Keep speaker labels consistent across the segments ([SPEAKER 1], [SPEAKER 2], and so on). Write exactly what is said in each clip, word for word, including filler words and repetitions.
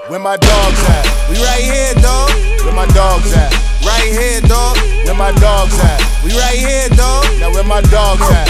[SPEAKER 1] Where my dogs at?
[SPEAKER 2] We right here, dog.
[SPEAKER 1] Where my dogs at?
[SPEAKER 2] Right here, dog.
[SPEAKER 1] Where my dogs at?
[SPEAKER 2] We right here, dog.
[SPEAKER 1] Now where my dogs at?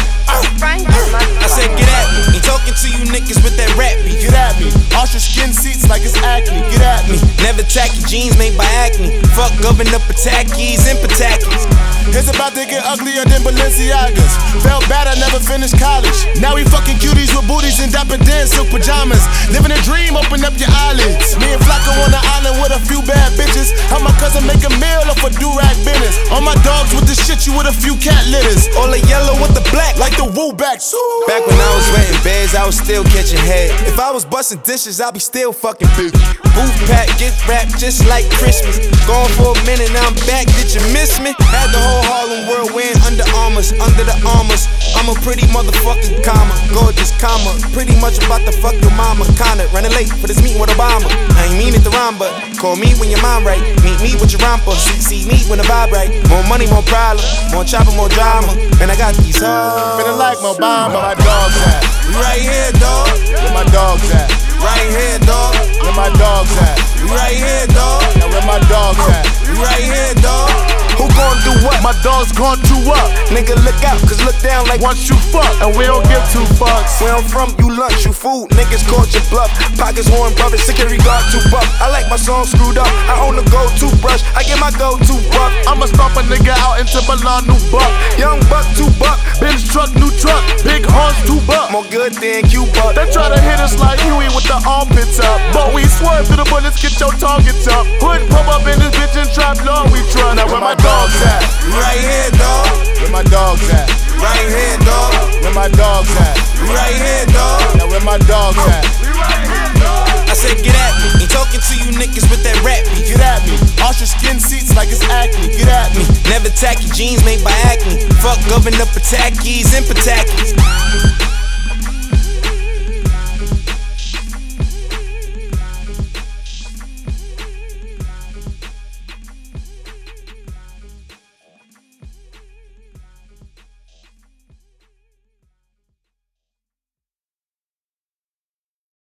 [SPEAKER 2] I said get at me. Ain't talking to you niggas with that rap beef.
[SPEAKER 1] Get at me. Ultra skin seats like it's acne. Get at me.
[SPEAKER 2] Never tacky jeans made by acne. Fuck governed up Patakis and Patakis.
[SPEAKER 1] It's about to get uglier than Balenciagas. Felt bad I never finished college. Now we fucking cuties with booties and dapper dance silk pajamas. Living a dream, open up your eyelids. Me and Flacco on the island with a few bad bitches. Help my cousin make a meal off a do-rag business. All my dogs with the shit, you with a few cat litters.
[SPEAKER 2] All the yellow with the black,
[SPEAKER 1] like the woo back.
[SPEAKER 2] Back when I was wetting beds, I was still catching head. If I was busting dishes, I'd be still fucking big. Booth pack, get wrapped just like Christmas. Gone for a minute, now I'm back, did you miss me? Had the whole Harlem world wearing Under Armours, under the armors. I'm a pretty motherfucking comma, gorgeous comma. Pretty much about to fuck your mama, kinda running late for this meeting with Obama. I ain't mean it to rhyme, but call me when your mind right. Meet me with your romper, see, see me when the vibe right. More money, more problem, more chopper, more drama. Man, I got these hoes.
[SPEAKER 1] Feeling like my bomb, where my dogs at?
[SPEAKER 2] We right here, dog.
[SPEAKER 1] Where my dogs at?
[SPEAKER 2] Right here, dog.
[SPEAKER 1] Where my dogs at?
[SPEAKER 2] We right here, dog.
[SPEAKER 1] Now where my dogs at?
[SPEAKER 2] We right here, dog.
[SPEAKER 1] Who gon' do what? My dogs gon' do up.
[SPEAKER 2] Nigga, look out, cause look down like
[SPEAKER 1] once you fuck, and we don't give two fucks.
[SPEAKER 2] Where I'm from, you lunch, you food. Niggas caught your bluff. Pockets worn, brothers, security guard too buff. I like my song screwed up. I own a gold toothbrush. I get my go-to buck.
[SPEAKER 1] I'ma stomp a nigga out into Milan, new buck.
[SPEAKER 2] Young buck, two buck.
[SPEAKER 1] Benz truck, new truck. Big horns, two buck.
[SPEAKER 2] More good than Cuba.
[SPEAKER 1] They try to hit us like Huey with the armpits up, but we swerve through the bullets, get your targets up. Hood pop up in this bitch and trap law we trust. Now where my dogs at?
[SPEAKER 2] We right here, dog.
[SPEAKER 1] Where my dogs at?
[SPEAKER 2] Right here, dog.
[SPEAKER 1] Where my dogs at?
[SPEAKER 2] We right here, dog.
[SPEAKER 1] Now where my dogs at?
[SPEAKER 2] We right here, dog. I said get at me. Ain't talking to you niggas with that rap beef.
[SPEAKER 1] Get at me. Ultra skin seats like it's acne. Get at me.
[SPEAKER 2] Never tacky jeans made by acne. Fuck governed up Patakis and Patakis.